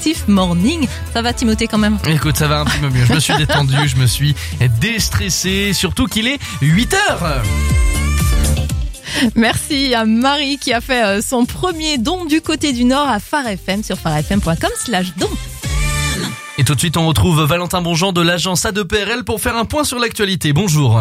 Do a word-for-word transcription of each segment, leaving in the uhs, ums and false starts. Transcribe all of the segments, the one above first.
Active Morning. Ça va Timothée quand même? Écoute, ça va un petit peu mieux. Je me suis détendu, je me suis déstressé, surtout qu'il est huit heures. Merci à Marie qui a fait son premier don du côté du Nord à Phare F M sur pharefm point com slash don. Et tout de suite, on retrouve Valentin Bonjean de l'agence A deux P R L pour faire un point sur l'actualité. Bonjour.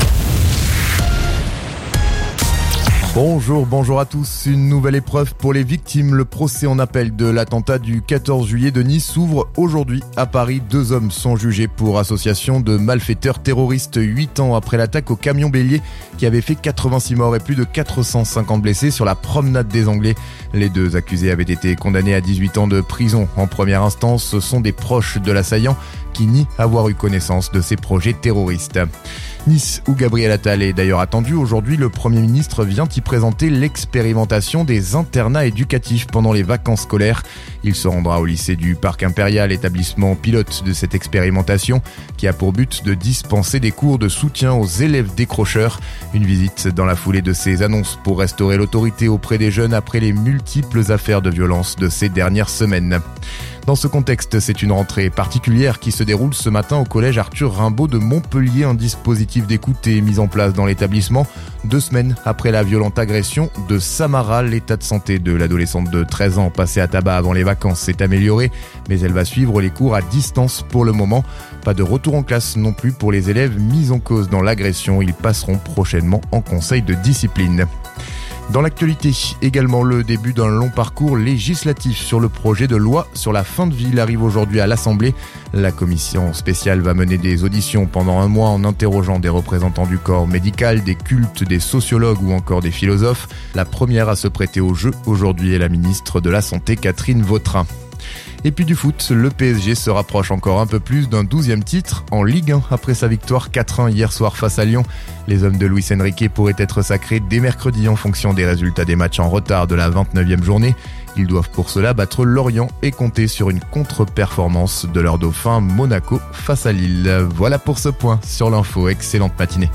Bonjour, bonjour à tous. Une nouvelle épreuve pour les victimes. Le procès en appel de l'attentat du quatorze juillet de Nice s'ouvre aujourd'hui à Paris. Deux hommes sont jugés pour association de malfaiteurs terroristes huit ans après l'attaque au camion bélier qui avait fait quatre-vingt-six morts et plus de quatre cent cinquante blessés sur la promenade des Anglais. Les deux accusés avaient été condamnés à dix-huit ans de prison. En première instance, ce sont des proches de l'assaillant qui nient avoir eu connaissance de ces projets terroristes. Nice, où Gabriel Attal est d'ailleurs attendu. Aujourd'hui, le Premier ministre vient y présenter l'expérimentation des internats éducatifs pendant les vacances scolaires. Il se rendra au lycée du Parc Impérial, établissement pilote de cette expérimentation, qui a pour but de dispenser des cours de soutien aux élèves décrocheurs. Une visite dans la foulée de ces annonces pour restaurer l'autorité auprès des jeunes après les multiples affaires de violence de ces dernières semaines. Dans ce contexte, c'est une rentrée particulière qui se déroule ce matin au collège Arthur Rimbaud de Montpellier. Un dispositif d'écoute est mis en place dans l'établissement. Deux semaines après la violente agression de Samara, l'état de santé de l'adolescente de treize ans passée à tabac avant les vacances s'est amélioré, mais elle va suivre les cours à distance pour le moment. Pas de retour en classe non plus pour les élèves mis en cause dans l'agression. Ils passeront prochainement en conseil de discipline. Dans l'actualité, également le début d'un long parcours législatif sur le projet de loi sur la fin de vie. Il arrive aujourd'hui à l'Assemblée. La commission spéciale va mener des auditions pendant un mois en interrogeant des représentants du corps médical, des cultes, des sociologues ou encore des philosophes. La première à se prêter au jeu aujourd'hui est la ministre de la Santé, Catherine Vautrin. Et puis du foot, le P S G se rapproche encore un peu plus d'un douzième titre en Ligue un après sa victoire quatre un hier soir face à Lyon. Les hommes de Luis Enrique pourraient être sacrés dès mercredi en fonction des résultats des matchs en retard de la vingt-neuvième journée. Ils doivent pour cela battre Lorient et compter sur une contre-performance de leur dauphin Monaco face à Lille. Voilà pour ce point sur l'info. Excellente matinée.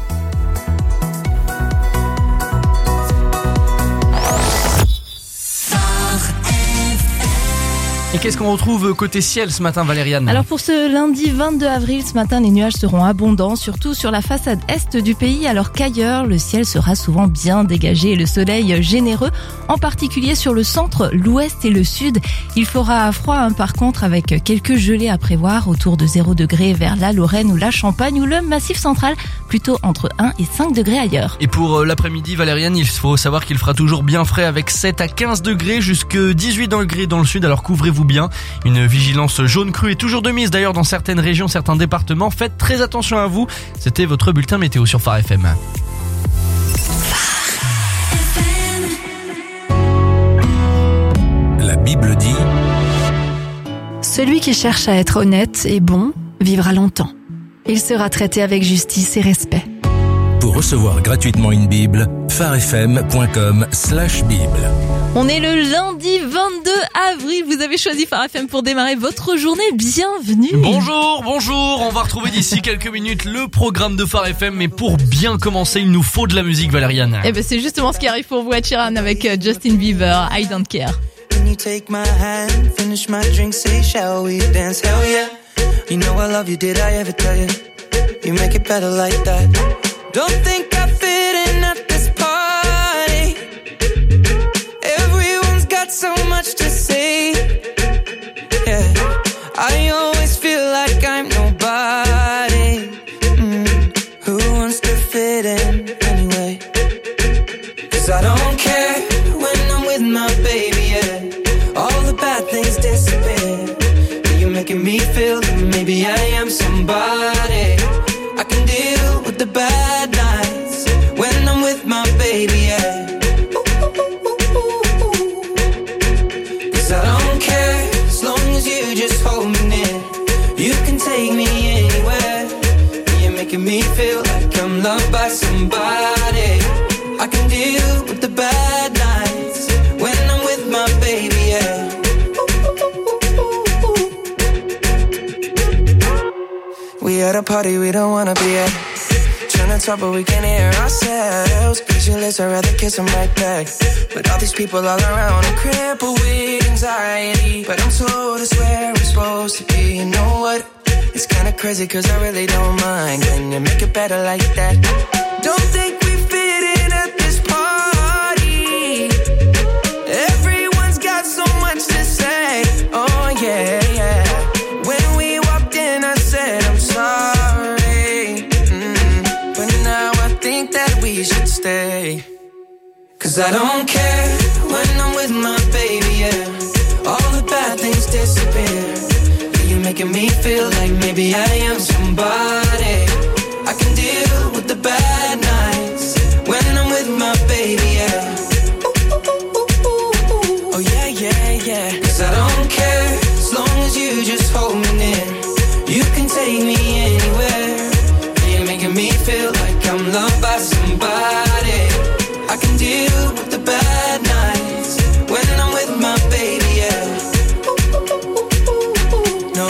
Et qu'est-ce qu'on retrouve côté ciel ce matin, Valériane? Alors pour ce lundi vingt-deux avril, ce matin, les nuages seront abondants, surtout sur la façade est du pays, alors qu'ailleurs, le ciel sera souvent bien dégagé et le soleil généreux, en particulier sur le centre, l'ouest et le sud. Il fera froid hein, par contre, avec quelques gelées à prévoir autour de zéro degré vers la Lorraine ou la Champagne ou le Massif central, plutôt entre un et cinq degrés ailleurs. Et pour l'après-midi, Valériane, il faut savoir qu'il fera toujours bien frais avec sept à quinze degrés, jusque dix-huit degrés dans le sud, alors couvrez-vous bien. Une vigilance jaune crue est toujours de mise d'ailleurs dans certaines régions, certains départements. Faites très attention à vous. C'était votre bulletin météo sur Phare F M. La Bible dit: celui qui cherche à être honnête et bon vivra longtemps. Il sera traité avec justice et respect. Pour recevoir gratuitement une Bible, pharefm point com slash bible. On est le lundi vingt-deux avril. Vous avez choisi Phare F M pour démarrer votre journée. Bienvenue. Bonjour, bonjour. On va retrouver d'ici quelques minutes le programme de Phare F M. Mais pour bien commencer, il nous faut de la musique, Valériane. Eh ben, c'est justement ce qui arrive pour vous, Ed Sheeran avec Justin Bieber, I Don't Care. When you take my hand, finish my drink, say shall we dance? Hell yeah. You know I love you, did I ever tell you? You make it better like that. Don't think I fit in at this party. Everyone's got so much to say. Yeah, I always feel like I'm nobody. Mm. Who wants to fit in anyway? 'Cause I don't care when I'm with my baby, yeah. All the bad things disappear. You're making me feel that maybe I am somebody. I can deal with the bad nights when I'm with my baby, yeah. Cause I don't care as long as you just hold me near. You can take me anywhere. You're making me feel like I'm loved by somebody. I can deal with the bad nights when I'm with my baby, yeah. We at a party we don't wanna be at. trying to talk, but we can't hear ourselves. Pictureless, I'd rather kiss them right back. But all these people all around, I'm crippled with anxiety. But I'm told it's where we're supposed to be. You know what? It's kinda crazy, cause I really don't mind. Can you make it better like that? Don't think we fit in at this party. Everyone's got so much to say. Oh yeah, yeah. When we walked in, I said I'm sorry. Mm. But now I think that we should stay. Cause I don't care when I'm with my baby, yeah. All the bad things disappear. You're making me feel like maybe I am somebody. I can deal with the bad nights when I'm with my baby, yeah. Oh yeah, yeah, yeah. Cause I don't care as long as you just hold me near. You can take me anywhere. You're making me feel like I'm loved by somebody. I can deal with the bad nights when I'm with my baby, yeah. No,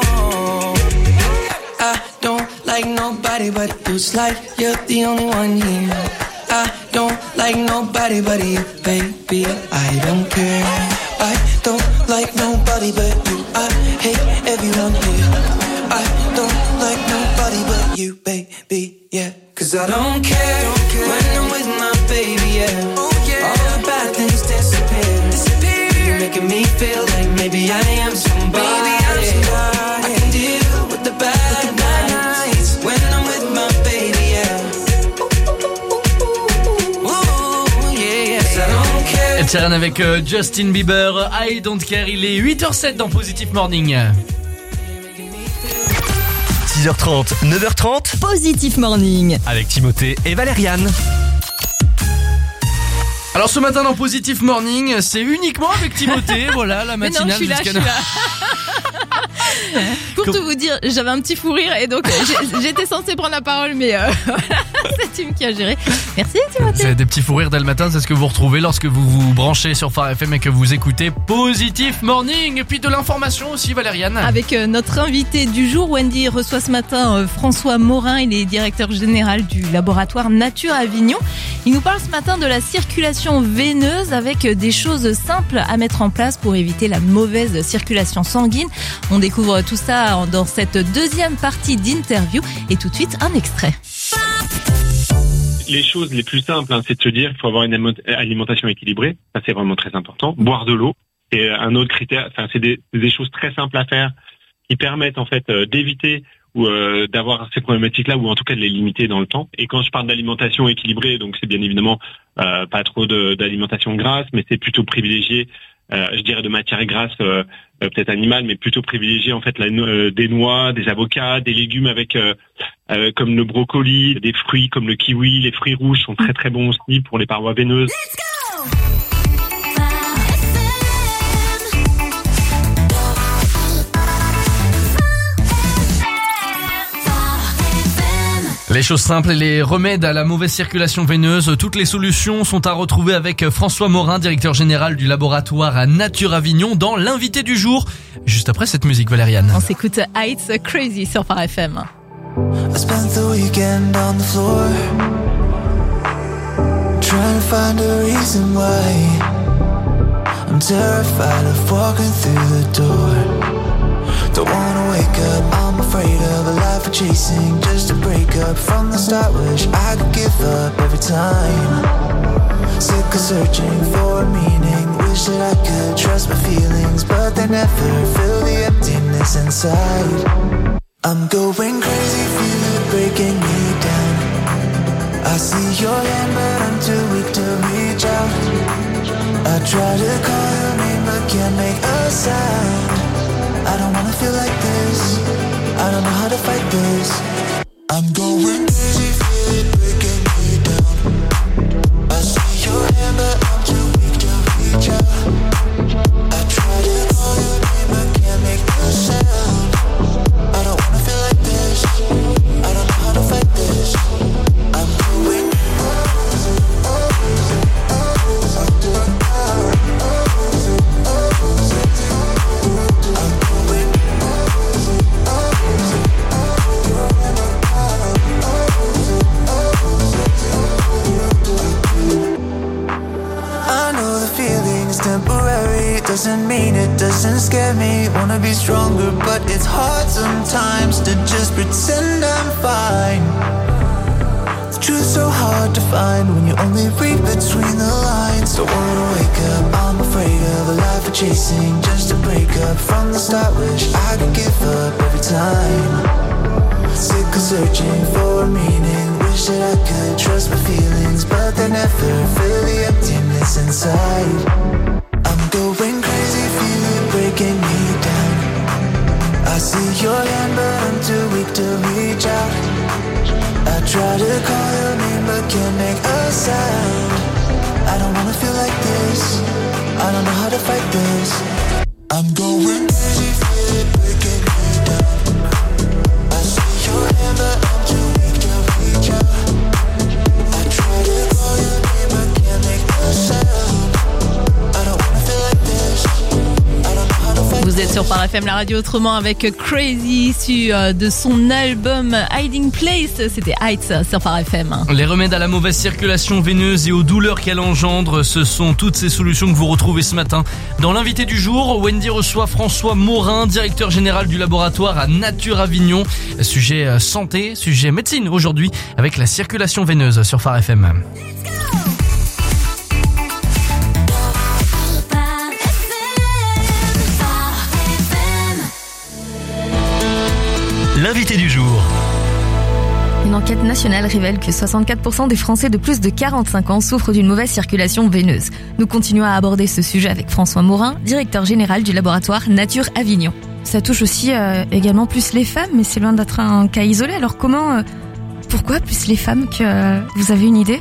I don't like nobody but you. It's like you're the only one here. I don't like nobody but you, baby. I don't care. I don't like nobody but you. I hate everyone here. I don't like nobody but you, baby, yeah. Cause I don't care, don't care. When I'm with my baby, yeah. Oh, yeah. All the bad things disappear. disappear. You're making me feel like maybe I am somebody. Baby, I'm somebody. I can deal with the bad, with the bad nights when I'm with my baby, yeah. Ooh, yeah, yeah. Cause I don't care. Ed Sheeran avec euh, Justin Bieber, I Don't Care. Il est huit heures zéro sept dans Positive Morning. six heures trente, neuf heures trente, Positive Morning. avec Timothée et Valériane. Alors ce matin dans Positive Morning, c'est uniquement avec Timothée, voilà, la Mais non, je matinale suis là, je jusqu'à suis là. Pour tout vous dire, j'avais un petit fou rire et donc j'ai- j'étais censée prendre la parole, mais euh, voilà, c'est Tim qui a géré. Merci Timothée. C'est des petits fous rires dès le matin, c'est ce que vous retrouvez lorsque vous vous branchez sur Phare F M et que vous écoutez Positive Morning. Et puis de l'information aussi, Valériane. Avec euh, notre invité du jour, Wendy reçoit ce matin euh, François Morin, il est directeur général du laboratoire Nature Avignon. Il nous parle ce matin de la circulation veineuse avec euh, des choses simples à mettre en place pour éviter la mauvaise circulation sanguine. On découvre tout ça en- dans cette deuxième partie d'interview et tout de suite un extrait. Les choses les plus simples, hein, c'est de se dire qu'il faut avoir une amo- alimentation équilibrée. Ça, c'est vraiment très important. Boire de l'eau. Et euh, un autre critère, enfin, c'est des, des choses très simples à faire qui permettent en fait euh, d'éviter ou euh, d'avoir ces problématiques-là, ou en tout cas de les limiter dans le temps. Et quand je parle d'alimentation équilibrée, donc c'est bien évidemment euh, pas trop de- d'alimentation grasse, mais c'est plutôt privilégié, euh, je dirais, de matières grasses, euh, euh, peut-être animales, mais plutôt privilégier en fait la, no- euh, des noix, des avocats, des légumes avec euh, euh, comme le brocoli, des fruits comme le kiwi, les fruits rouges sont très très bons aussi pour les parois veineuses. Les choses simples et les remèdes à la mauvaise circulation veineuse, toutes les solutions sont à retrouver avec François Morin, directeur général du laboratoire à Nature Avignon, dans l'invité du jour, juste après cette musique, Valériane. On s'écoute Heights Crazy sur Phare F M. I spent the weekend on the floor, trying to find a reason why I'm terrified of walking through the door. Don't wanna wake up, I'm afraid of a life of chasing just to break up from the start. Wish I could give up every time. Sick of searching for meaning. Wish that I could trust my feelings, but they never fill the emptiness inside. I'm going crazy, feel it breaking me down. I see your hand, but I'm too weak to reach out. I try to call your name, but can't make a sound. I don't wanna feel like this, I don't know how to fight this. I'm going crazy, feel it breaking me down. I see your hand, but I'm too weak to reach out. I try to call your name, but can't make a sound. I don't wanna feel like this, I don't know how to fight this. I'm going be stronger, but it's hard sometimes to just pretend I'm fine. The truth's so hard to find when you only read between the lines. Don't wanna wake up, I'm afraid of a life of chasing just to break up from the start. Wish I could give up every time. Sick of searching for a meaning. Wish that I could trust my feelings, but they never fill the emptiness inside. I'm going crazy, feel it breaking me down. I see your hand, but I'm too weak to reach out. I try to call your name, but can't make a sound. I don't wanna feel like this, I don't know how to fight this. I'm going crazy, feel it breaking me down. I see your hand, but I'm too weak to reach out. I try to call your name, but can't make a sound. I don't wanna feel like this, I don't know how to fight. Vous êtes sur Phare F M, la radio autrement, avec Crazy, issu de son album Hiding Place. C'était Heights sur Phare F M. Les remèdes à la mauvaise circulation veineuse et aux douleurs qu'elle engendre, ce sont toutes ces solutions que vous retrouvez ce matin. Dans l'invité du jour, Wendy reçoit François Morin, directeur général du laboratoire à Nature Avignon. Sujet santé, sujet médecine aujourd'hui, avec la circulation veineuse sur Phare F M. L'invité du jour. Une enquête nationale révèle que soixante-quatre pour cent des Français de plus de quarante-cinq ans souffrent d'une mauvaise circulation veineuse. Nous continuons à aborder ce sujet avec François Morin, directeur général du laboratoire Nature Avignon. Ça touche aussi euh, également plus les femmes, mais c'est loin d'être un cas isolé. Alors comment, euh, pourquoi plus les femmes que euh, vous avez une idée ?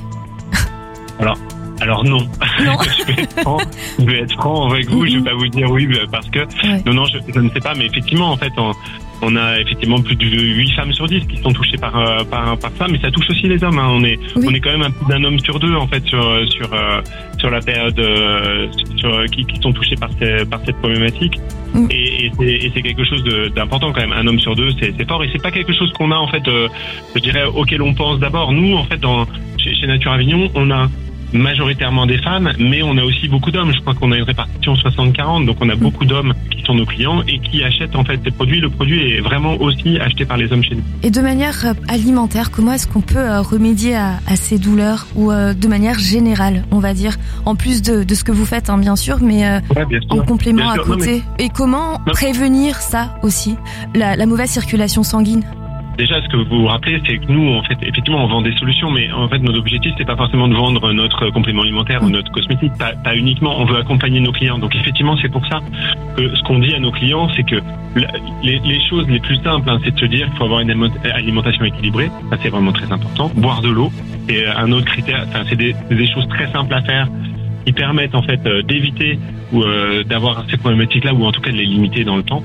Alors, alors non. Non. je, vais être franc, je vais être franc avec vous. Je vais pas vous dire oui parce que Ouais. non, non, je, je ne sais pas. Mais effectivement, en fait, on, on a effectivement plus de huit femmes sur dix qui sont touchées par euh, par par ça, mais ça touche aussi les hommes. Hein. On est Oui. on est quand même un peu d'un homme sur deux en fait sur sur euh, sur la période euh, sur qui, qui sont touchés par ces, par cette problématique. Mm. Et, et, c'est, et c'est quelque chose de, d'important quand même. Un homme sur deux, c'est, c'est fort et c'est pas quelque chose qu'on a en fait, euh, je dirais, auquel on pense d'abord. Nous, en fait, dans chez, chez Nature Avignon, on a majoritairement des femmes, mais on a aussi beaucoup d'hommes. Je crois qu'on a une répartition soixante quarante, donc on a beaucoup d'hommes qui sont nos clients et qui achètent en fait ces produits. Le produit est vraiment aussi acheté par les hommes chez nous. Et de manière euh, alimentaire, comment est-ce qu'on peut euh, remédier à, à ces douleurs ou euh, de manière générale, on va dire, en plus de, de ce que vous faites, hein, bien sûr, mais euh, Ouais, bien sûr. en complément Bien à sûr. Non, côté. Et comment Non. prévenir ça aussi, la, la mauvaise circulation sanguine? Déjà, ce que vous vous rappelez, c'est que nous, en fait, effectivement, on vend des solutions, mais en fait, notre objectif, c'est pas forcément de vendre notre complément alimentaire ou notre cosmétique, pas, pas uniquement. On veut accompagner nos clients. Donc, effectivement, c'est pour ça que ce qu'on dit à nos clients, c'est que la, les, les choses les plus simples, hein, c'est de se dire qu'il faut avoir une alimentation équilibrée. Ça, c'est vraiment très important. Boire de l'eau. Et un autre critère, enfin, c'est des, des choses très simples à faire qui permettent, en fait, euh, d'éviter ou euh, d'avoir ces problématiques-là, ou en tout cas de les limiter dans le temps.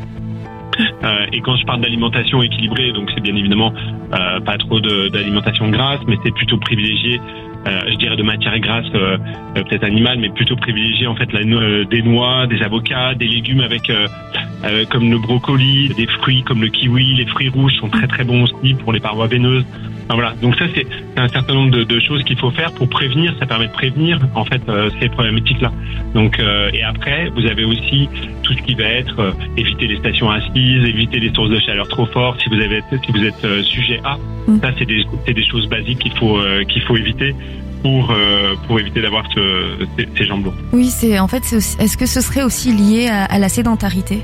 Euh, et quand je parle d'alimentation équilibrée, donc c'est bien évidemment euh, pas trop de, d'alimentation grasse, mais c'est plutôt privilégié, euh, je dirais de matières grasses, euh, euh, peut-être animales, mais plutôt privilégié en fait la, euh, des noix, des avocats, des légumes avec euh, euh, comme le brocoli, des fruits comme le kiwi, les fruits rouges sont très très bons aussi pour les parois veineuses. Enfin, voilà, donc ça c'est, c'est un certain nombre de, de choses qu'il faut faire pour prévenir. Ça permet de prévenir en fait euh, ces problématiques-là. Donc euh, et après vous avez aussi tout ce qui va être euh, éviter les stations assises, éviter les sources de chaleur trop fortes. Si vous avez si vous êtes euh, sujet à, Mm. ça c'est des c'est des choses basiques qu'il faut euh, qu'il faut éviter pour euh, pour éviter d'avoir ce, ces, ces jambes lourdes. Oui, c'est en fait, c'est aussi- est-ce que ce serait aussi lié à, à la sédentarité?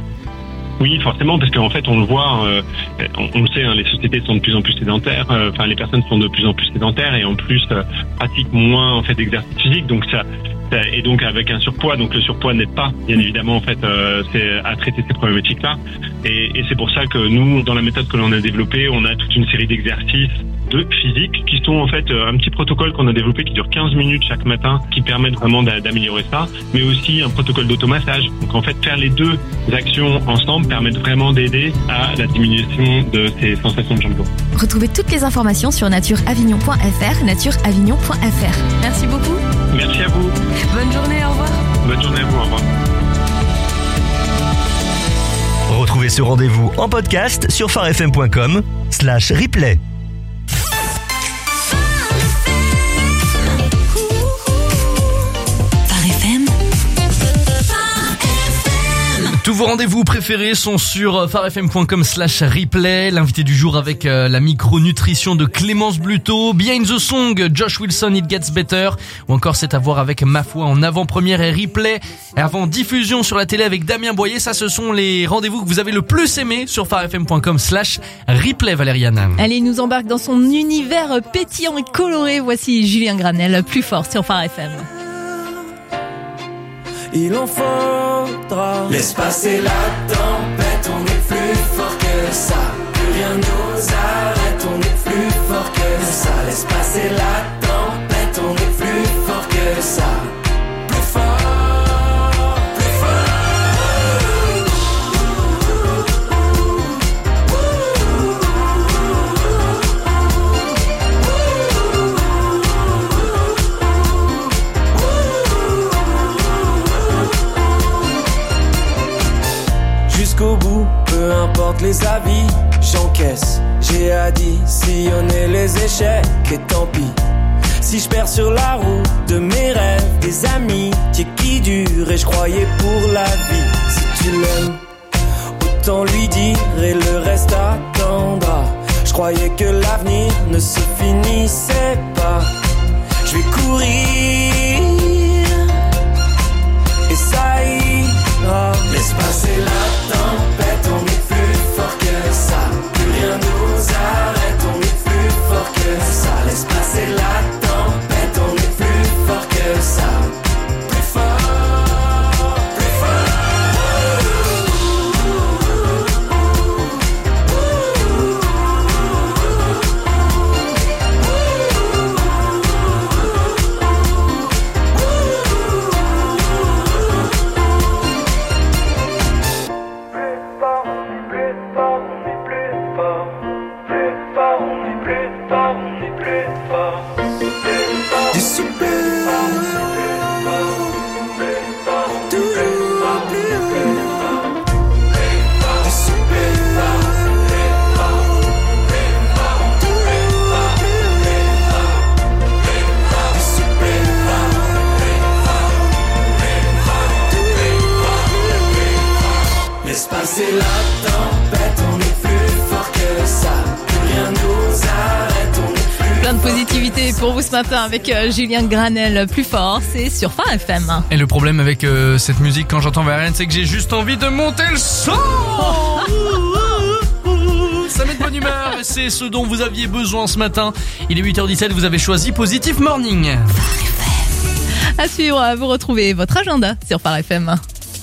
Oui, forcément, parce qu'en fait, on le voit, euh, on, on le sait, hein, les sociétés sont de plus en plus sédentaires. euh, Enfin, les personnes sont de plus en plus sédentaires et en plus euh, pratiquent moins en fait d'exercice physique. Donc ça, ça et donc avec un surpoids. Donc le surpoids n'aide pas, bien évidemment, en fait, euh, c'est à traiter ces problématiques-là. Et, et c'est pour ça que nous, dans la méthode que l'on a développée, on a toute une série d'exercices de physique qui sont en fait euh, un petit protocole qu'on a développé qui dure quinze minutes chaque matin, qui permettent vraiment d'a- d'améliorer ça, mais aussi un protocole d'automassage. Donc en fait, faire les deux actions ensemble permettent vraiment d'aider à la diminution de ces sensations de jambes lourdes. Retrouvez toutes les informations sur natureavignon point f r, natureavignon point f r. Merci beaucoup. Merci à vous. Bonne journée, au revoir. Bonne journée à vous. Au revoir. Retrouvez ce rendez-vous en podcast sur pharefm point com slash replay. Phare F M. Phare F M. Tous vos rendez-vous préférés sont sur farfm.com slash replay. L'invité du jour avec euh, la micronutrition de Clémence Bluteau, Behind the Song, Josh Wilson, It Gets Better, ou encore C'est à voir avec Ma foi en avant-première et replay, et avant diffusion sur la télé avec Damien Boyer. Ça, ce sont les rendez-vous que vous avez le plus aimés sur farfm.com slash replay, Valériane. Allez, il nous embarque dans son univers pétillant et coloré. Voici Julien Granel, plus fort sur Phare F M. Il en faudra. Laisse passer la tempête, on est plus fort que ça. Plus rien nous arrête, on est plus fort que ça. Laisse passer la tempête, on est plus fort que ça. Plus fort, plus jusqu'au bout, peu importe les avis, j'encaisse. J'ai additionné les échecs et tant pis. Si je perds sur la route de mes rêves, des amis qui durent et je croyais pour la vie. Si tu l'aimes, autant lui dire et le reste attendra. Je croyais que l'avenir ne se finissait pas. Je vais courir et ça ira. Laisse passer la tempête, on est plus fort que ça. Plus rien nous arrête, on est plus fort que ça. Laisse passer la tempête, on est plus fort que ça. Plus fort, plus c'est la tempête, on est plus fort que ça. Plus rien nous arrête, on est plus. Plein de positivité pour vous ce matin avec euh, Julien Granel, plus fort, c'est sur Phare F M. Et le problème avec euh, cette musique quand j'entends Valériane, c'est que j'ai juste envie de monter le son. Ça met de bonne humeur et c'est ce dont vous aviez besoin ce matin. Il est huit heures dix-sept, vous avez choisi Positive Morning. À suivre, vous retrouvez votre agenda sur Phare F M.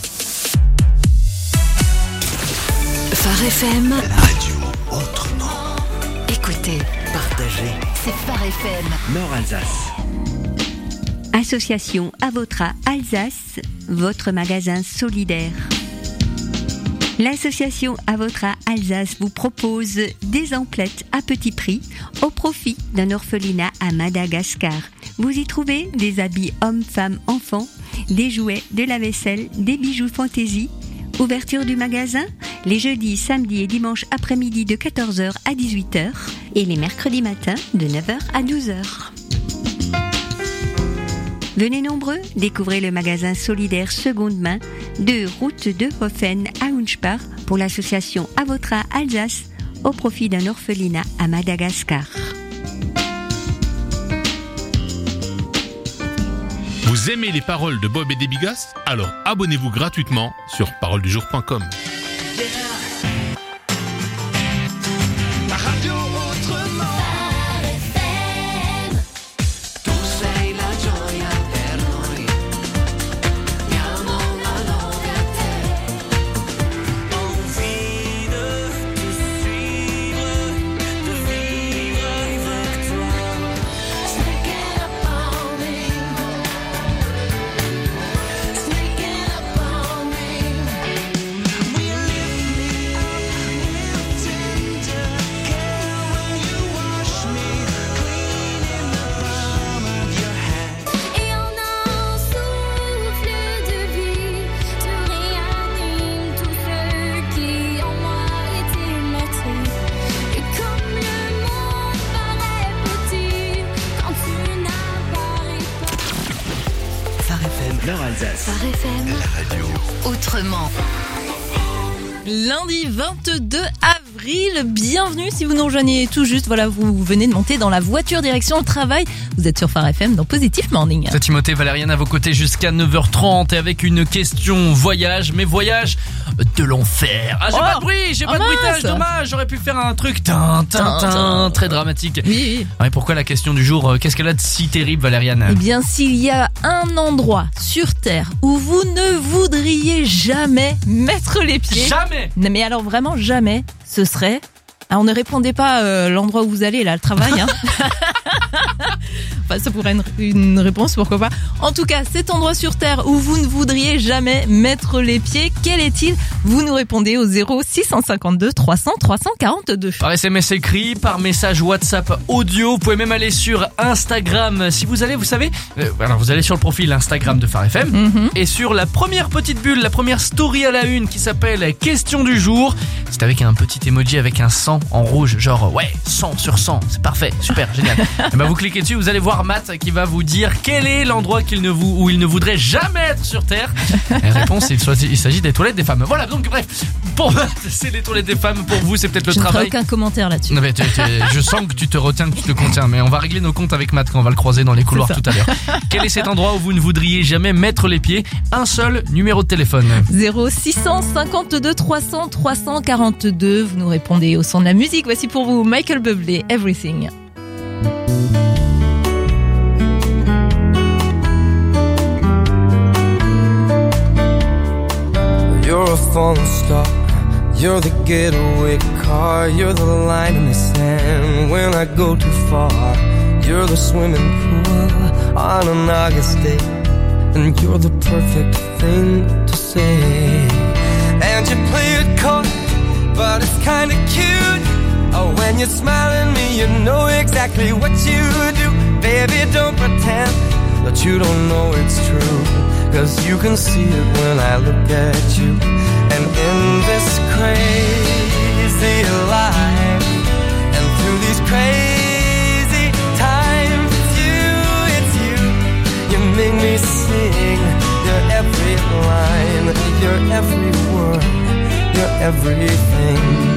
Phare F M. La radio autrement. Écoutez, Partagez. c'est Phare F M. Nord-Alsace. Association Avotra Alsace, votre magasin solidaire. L'association Avotra Alsace vous propose des emplettes à petit prix au profit d'un orphelinat à Madagascar. Vous y trouvez des habits hommes, femmes, enfants, des jouets, de la vaisselle, des bijoux fantaisie. Ouverture du magasin les jeudis, samedis et dimanches après-midi de quatorze heures à dix-huit heures et les mercredis matins de neuf heures à douze heures. Venez nombreux, découvrez le magasin solidaire seconde main de route de Hoffen à Unspar pour l'association Avotra Alsace au profit d'un orphelinat à Madagascar. Vous aimez les paroles de Bob et des Bigas? Alors abonnez-vous gratuitement sur parole du jour point com. la radio autrement. Tu sei la gioia per noi. Diamo una lode a te. Envie de te suivre, de vivre avec toi. Sneaking up on me. Sneaking up on me. We lift me up with tender care when you wash me clean in the palm of your hand. Et en un souffle de vie, tu réanimes tout ce qui en moi était meurtri. Et comme le monde paraît petit quand tu n'apparais pas. Phare F M. Nord-Alsace. Phare F M. La radio Autrement. Lundi vingt-deux avril, bienvenue si vous nous rejoignez tout juste, voilà, vous venez de monter dans la voiture direction le travail, vous êtes sur Phare F M dans Positif Morning. C'est Timothée, Valériane à vos côtés jusqu'à neuf heures trente et avec une question voyage, mais voyage de l'enfer. Ah j'ai Oh pas de bruit, j'ai Oh pas de mince. bruitage, dommage, j'aurais pu faire un truc tin, tin, tin, très dramatique. Oui, oui. Ouais, pourquoi la question du jour, euh, qu'est-ce qu'elle a de si terrible Valériane? Eh bien, s'il y a un endroit sur Terre où vous ne voudriez jamais mettre les pieds... Jamais. Non, mais alors vraiment jamais, ce serait... Ah, on ne répondait pas euh, l'endroit où vous allez, là, le travail. Hein. Enfin, ça pourrait être une, une réponse, pourquoi pas. En tout cas, cet endroit sur Terre où vous ne voudriez jamais mettre les pieds, quel est-il? Vous nous répondez au zéro six cent cinquante-deux trois cents trois cent quarante-deux. Par S M S écrit, par message WhatsApp audio, vous pouvez même aller sur Instagram. Si vous allez, vous savez, euh, alors vous allez sur le profil Instagram de Phare F M Mm-hmm. et sur la première petite bulle, la première story à la une qui s'appelle Question du jour. C'est avec un petit emoji avec un sang en rouge, genre ouais, sang sur sang, c'est parfait, super, génial. Et ben vous cliquez dessus, vous allez voir Matt qui va vous dire quel est l'endroit qu'il ne vous, où il ne voudrait jamais être sur Terre. Et réponse, il, soit- il s'agit des toilettes des femmes. Voilà, donc bref, pour Matt, c'est les toilettes des femmes, pour vous, c'est peut-être le Je ne ferai travail. aucun commentaire là-dessus. Non mais tu- tu- je sens que tu te retiens, que tu te contiens, mais on va régler nos comptes avec Matt quand on va le croiser dans les couloirs C'est ça. tout à l'heure. Quel est cet endroit où vous ne voudriez jamais mettre les pieds? Un seul numéro de téléphone. zéro six cent cinquante-deux trois cents trois cent quarante-deux. Vous nous répondez au son de la musique. Voici pour vous Michael Bublé, Everything. You're a falling star. You're the getaway car. You're the line in the sand when I go too far. You're the swimming pool on an August day. And you're the perfect thing to say. And you play it cold, but it's kinda cute. Oh, when you smile at me, you know exactly what you do. Baby, don't pretend that you don't know it's true. Cause you can see it when I look at you. And in this crazy life, and through these crazy times, it's you, it's you. You make me sing your every line, your every word, your everything.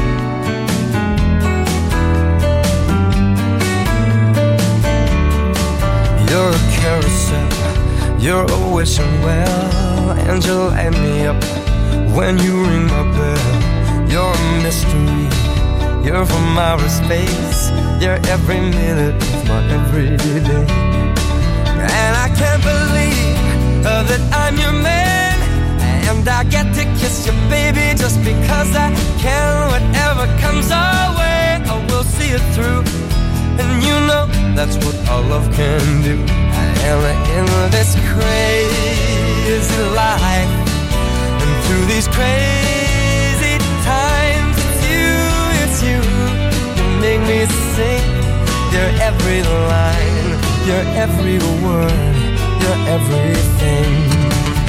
You're a carousel, you're a wishing well, and you light me up when you ring my bell. You're a mystery, you're from outer space, you're every minute of my everyday. And I can't believe uh, that I'm your man, and I get to kiss you, baby, just because I can. Whatever comes our way, I will see it through. And you know that's what our love can do. And in this crazy life, and through these crazy times, it's you, it's you. You make me sing your every line, your every word, your everything.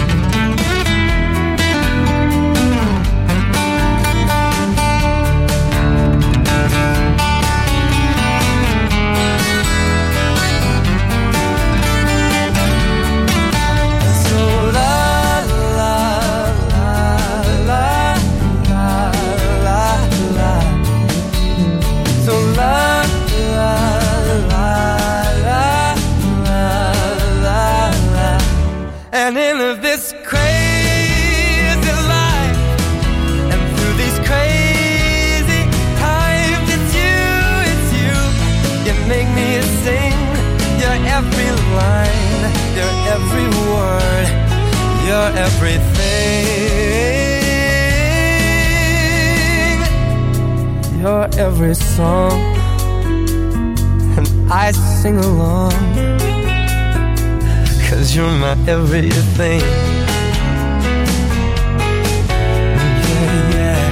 And in this crazy life, and through these crazy times, it's you, it's you. You make me sing your every line, your every word, your everything, your every song. And I sing along, 'cause you're my everything. Yeah, yeah.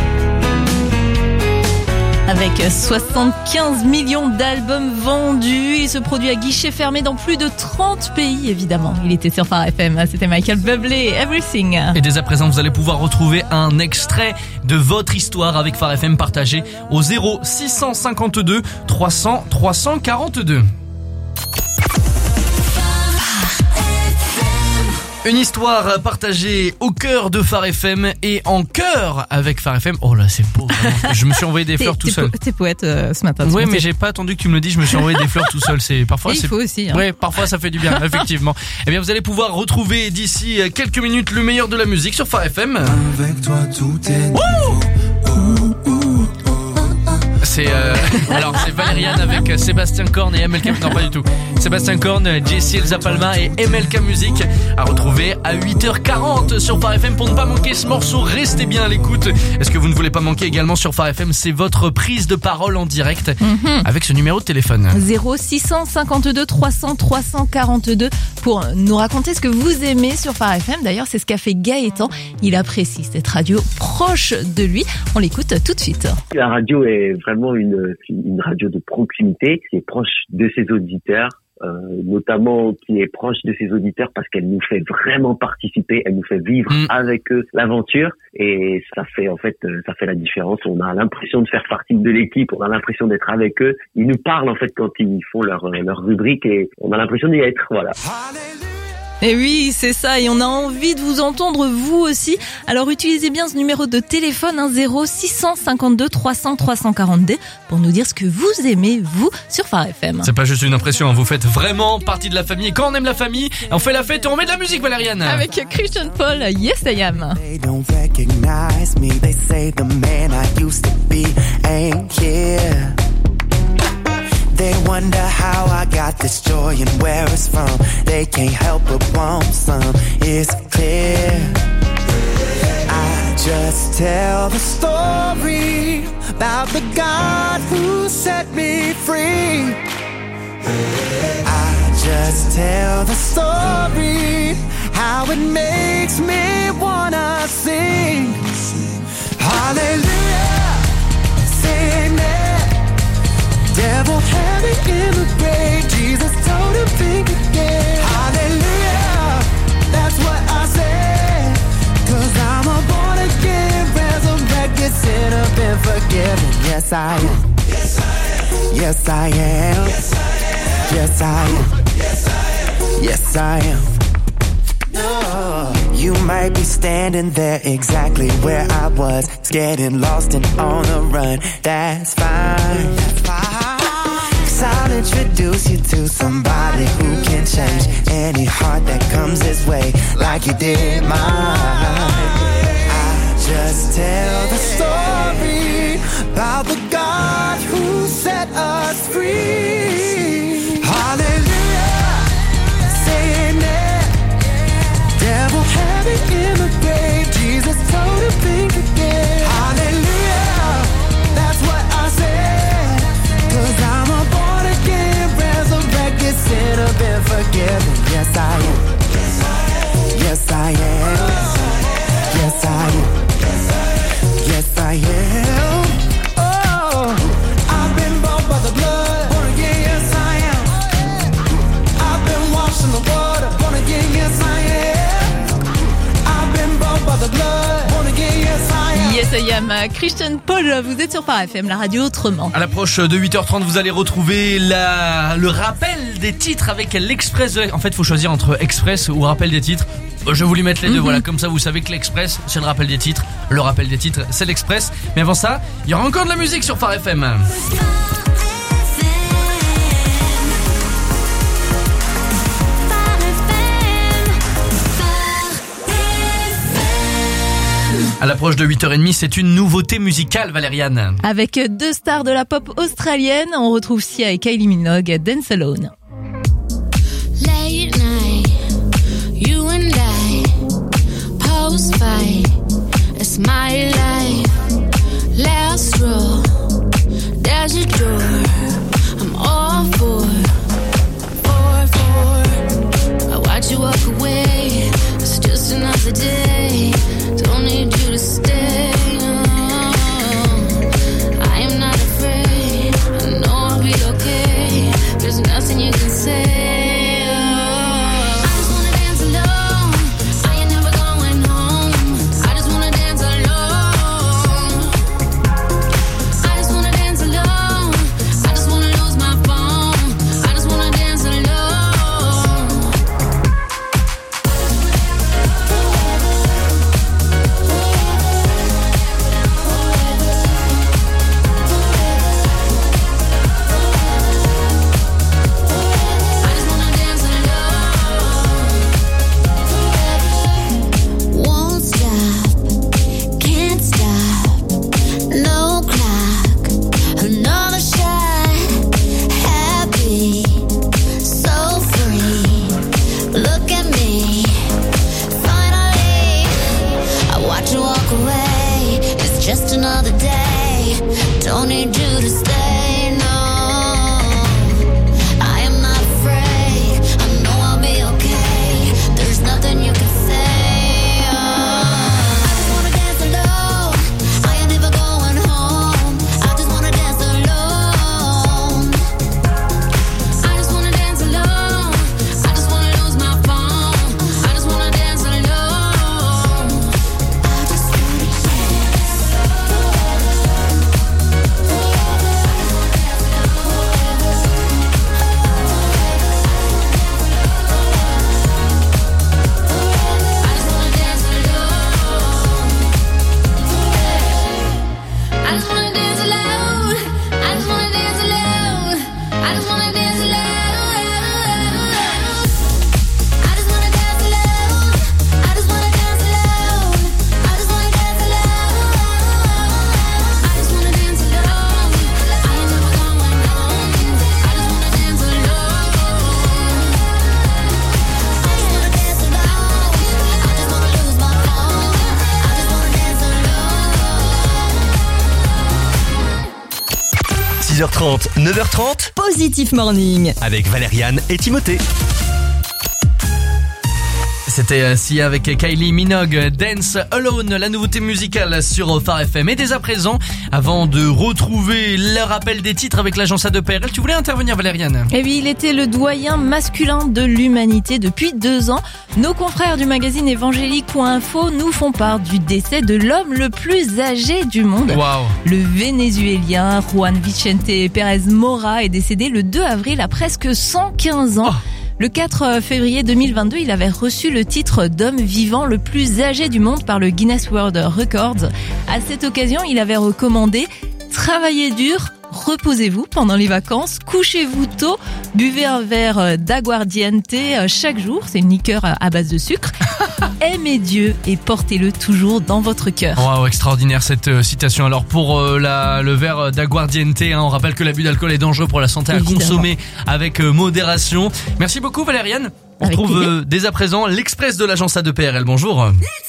Avec soixante-quinze millions d'albums vendus, il se produit à guichet fermé dans plus de trente pays, évidemment. Il était sur Phare F M, c'était Michael Bublé, Everything. Et dès à présent, vous allez pouvoir retrouver un extrait de votre histoire avec Phare F M partagé au zéro six cent cinquante-deux trois cents trois cent quarante-deux. Une histoire partagée au cœur de Phare F M et en cœur avec Phare F M. Oh là, c'est beau, vraiment. Je me suis envoyé des fleurs tout seul. T'es poète euh, ce matin. Oui, mais j'ai pas attendu que tu me le dises. Je me suis envoyé des fleurs tout seul. C'est parfois. Et il c'est... faut aussi. Hein. Ouais, parfois ça fait du bien, effectivement. Eh bien, vous allez pouvoir retrouver d'ici quelques minutes le meilleur de la musique sur Phare F M. Avec toi, tout est C'est euh, alors c'est Valériane avec Sébastien Korn et M L K. Non, pas du tout. Sébastien Korn, Jessie Elsa Palma et M L K Music à retrouver à huit heures quarante sur Phare F M. Pour ne pas manquer ce morceau, restez bien à l'écoute. Est-ce que vous ne voulez pas manquer également sur Phare F M? C'est votre prise de parole en direct mm-hmm. avec ce numéro de téléphone. zéro six cent cinquante-deux trois cents trois cent quarante-deux pour nous raconter ce que vous aimez sur Phare F M. D'ailleurs, c'est ce qu'a fait Gaëtan. Il apprécie cette radio proche de lui. On l'écoute tout de suite. La radio est vraiment une, une radio de proximité qui est proche de ses auditeurs, euh, notamment qui est proche de ses auditeurs parce qu'elle nous fait vraiment participer, elle nous fait vivre mmh. avec eux l'aventure et ça fait en fait ça fait la différence. On a l'impression de faire partie de l'équipe, on a l'impression d'être avec eux. Ils nous parlent en fait quand ils font leur leur rubrique et on a l'impression d'y être. Voilà. Et oui, c'est ça, et on a envie de vous entendre vous aussi. Alors utilisez bien ce numéro de téléphone, hein, zéro six cent cinquante-deux trois cents trois cent quarante-deux pour nous dire ce que vous aimez, vous, sur Phare F M. C'est pas juste une impression, hein, vous faites vraiment partie de la famille. Et quand on aime la famille, on fait la fête et on met de la musique, Valériane. Avec Christian Paul, Yes I Am. They don't recognize me, they say the man I used to be ain't here. They wonder how I got this joy and where it's from. They can't help but want some. It's clear. I just tell the story about the God who set me free. I just tell the story how it makes me wanna sing. Hallelujah, sing it. Devil had me in the grave, Jesus told him think again. Hallelujah, that's what I said. Cause I'm a born again, resurrected sinner, been forgiven. Yes I am. Yes I am. Yes I am. Yes I am. No. You might be standing there exactly where I was, getting lost and on the run. That's fine. That's fine. I'll introduce you to somebody who can change any heart that comes his way, like you did mine. I just tell the story about the God who set us free. Hallelujah, saying it. Devil had it in the grave, Jesus told him think again. Hallelujah, that's what I said. Cause I'm a born again, resurrected sinner, been forgiven. Yes I am. Yes I am. Yes I am. Yes I am. Oh, I've been bought by the blood, born again. Yes I am. I've been washed in the water, born again. Yes I am. I've been bought by the blood, born again. Yes I am. Yes I am. Christian Paul, vous êtes sur Phare F M, la radio autrement. À l'approche de huit heures trente, vous allez retrouver la, le rappel des titres avec l'Express. En fait, il faut choisir entre Express ou rappel des titres. Je vais vous les mettre les deux, mm-hmm. Voilà, comme ça vous savez que l'Express c'est le rappel des titres, le rappel des titres c'est l'Express. Mais avant ça, il y aura encore de la musique sur Phare F M. À l'approche de huit heures trente, c'est une nouveauté musicale, Valériane. Avec deux stars de la pop australienne, on retrouve Sia et Kylie Minogue, Dance Alone. Late night, you and I, post fight, it's my life. Last row, there's your door, I'm all for, for, for. I watch you walk away, it's just another day. Don't need you to stay. Oh, I am not afraid. I know I'll be okay. There's nothing you can say. Oh, I just wanna dance alone. I ain't never going home. I just wanna dance alone. I just wanna dance alone. I just wanna lose my phone. I just wanna dance alone. another day. Don't need you to stay, no. I am not afraid. I know I'll be okay. There's nothing you can say. Oh. I just wanna dance alone. I ain't never going home. I just wanna dance alone. I just wanna dance alone. I just wanna lose my phone. I just wanna dance alone. I just wanna dance I just wanna dance alone. I just wanna dance alone. I just wanna dance alone. I just wanna dance alone. I just wanna dance alone. I just wanna dance alone. I just wanna dance alone. I ain't never going home. I just wanna dance alone. I just wanna dance alone. I just wanna lose my phone. I just wanna dance six heures trente, neuf heures trente, Positif Morning. avec Valériane et Timothée. C'était euh, Sia avec Kylie Minogue, Dance Alone, la nouveauté musicale sur Phare F M. Et dès à présent, avant de retrouver le rappel des titres avec l'agence A deux P R L, tu voulais intervenir, Valériane? Eh oui, il était le doyen masculin de l'humanité depuis deux ans. Nos confrères du magazine évangélique point info nous font part du décès de l'homme le plus âgé du monde. Waouh. Le Vénézuélien Juan Vicente Pérez Mora est décédé le deux avril à presque cent quinze ans. Oh. Le quatre février deux mille vingt-deux, il avait reçu le titre d'homme vivant le plus âgé du monde par le Guinness World Records. À cette occasion, il avait recommandé « Travaillez dur, reposez-vous pendant les vacances, couchez-vous tôt, buvez un verre d'aguardiente chaque jour, c'est une liqueur à base de sucre, aimez Dieu et portez-le toujours dans votre cœur. » Waouh, extraordinaire cette euh, citation. Alors pour euh, la, le verre d'aguardiente, hein, on rappelle que l'abus d'alcool est dangereux pour la santé, à Évidemment. consommer avec euh, modération. Merci beaucoup Valériane. On Avec retrouve plaisir. euh, dès à présent l'Express de l'agence A deux P R L. Bonjour.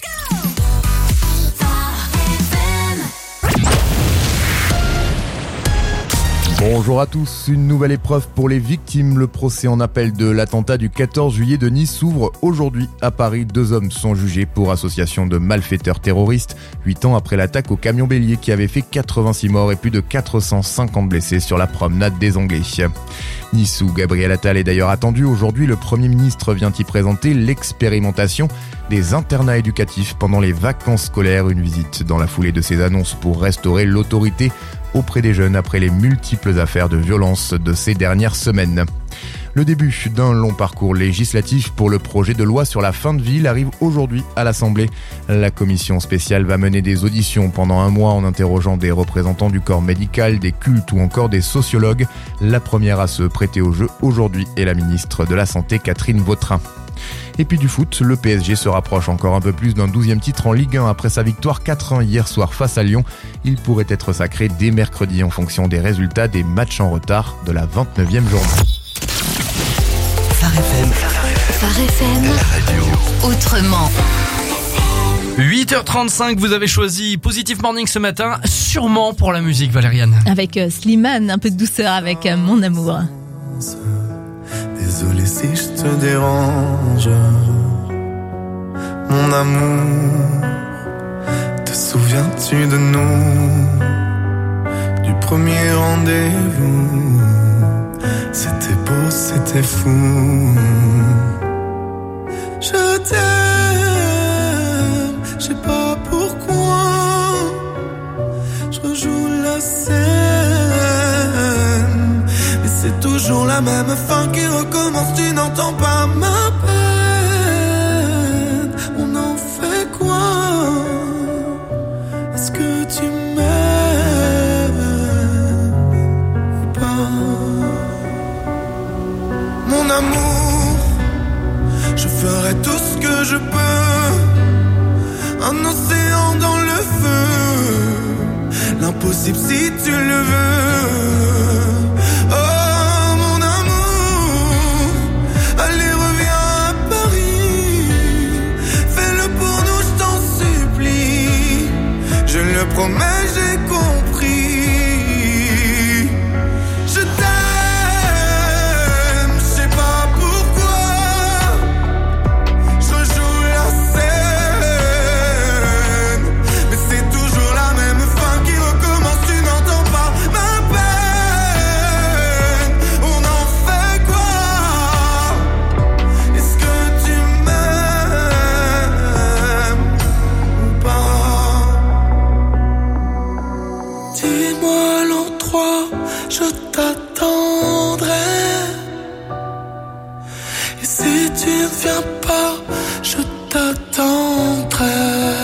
Bonjour à tous, une nouvelle épreuve pour les victimes. Le procès en appel de l'attentat du quatorze juillet de Nice s'ouvre aujourd'hui à Paris. Deux hommes sont jugés pour association de malfaiteurs terroristes, huit ans après l'attaque au camion bélier qui avait fait quatre-vingt-six morts et plus de quatre cent cinquante blessés sur la promenade des Anglais. Nice où Gabriel Attal est d'ailleurs attendu. Aujourd'hui, le Premier ministre vient y présenter l'expérimentation des internats éducatifs pendant les vacances scolaires. Une visite dans la foulée de ces annonces pour restaurer l'autorité auprès des jeunes après les multiples affaires de violence de ces dernières semaines. Le début d'un long parcours législatif pour le projet de loi sur la fin de vie arrive aujourd'hui à l'Assemblée. La commission spéciale va mener des auditions pendant un mois en interrogeant des représentants du corps médical, des cultes ou encore des sociologues. La première à se prêter au jeu aujourd'hui est la ministre de la Santé, Catherine Vautrin. Et puis du foot, le P S G se rapproche encore un peu plus d'un douzième titre en Ligue un après sa victoire quatre un hier soir face à Lyon. Il pourrait être sacré dès mercredi en fonction des résultats des matchs en retard de la vingt-neuvième journée. Phare F M, Phare F M. la radio. Autrement. huit heures trente-cinq, vous avez choisi Positive Morning ce matin, sûrement pour la musique, Valériane. Avec euh, Slimane, un peu de douceur avec euh, Mon Amour. Désolé si je te dérange, mon amour. Te souviens-tu de nous, du premier rendez-vous? C'était beau, c'était fou. Je t'aime, je sais pas pourquoi. Je rejoue la scène, mais c'est toujours la même fin qui recommence. Tu n'entends pas ma peine. On en fait quoi? Est-ce que tu m'aimes ou pas? Mon amour, je ferai tout ce que je peux. Un océan dans le feu, l'impossible si tu le veux. Oh mon amour, allez reviens à Paris. Fais-le pour nous, je t'en supplie. Je ne le promets, j'ai compris. Je t'aime, je sais pas pourquoi. Je joue la scène, mais c'est toujours la même fin qui recommence. Tu n'entends pas ma peine. On en fait quoi? Est-ce que tu m'aimes ou pas? Dis-moi l'endroit, je t'attendrai. Et si tu ne viens pas, je t'attendrai.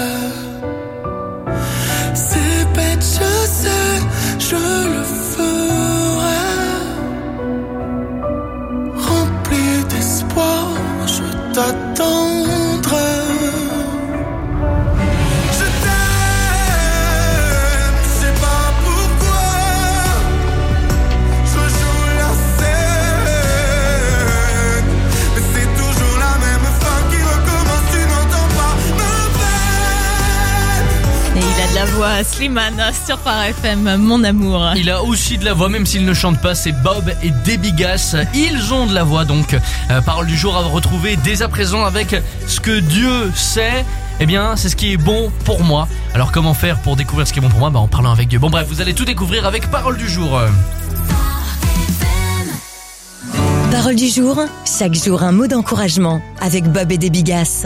C'est bête, je sais, je le ferai. Rempli d'espoir, je t'attendrai. Je t'aime, je sais pas pourquoi. Je joue la scène, mais c'est toujours la même fin qui recommence. Tu n'entends pas ma peine. Et il a de la voix, Slimane, sur Phare F M, mon amour. Il a aussi de la voix, même s'il ne chante pas, c'est Bob et Debbie Gass. Ils ont de la voix, donc euh, parole du jour à retrouver dès à présent avec ce que Dieu sait. Eh bien, c'est ce qui est bon pour moi. Alors comment faire pour découvrir ce qui est bon pour moi? Bah, en parlant avec Dieu. Bon bref, vous allez tout découvrir avec parole du jour. Parole du jour, chaque jour un mot d'encouragement avec Bob et Debbie Gass.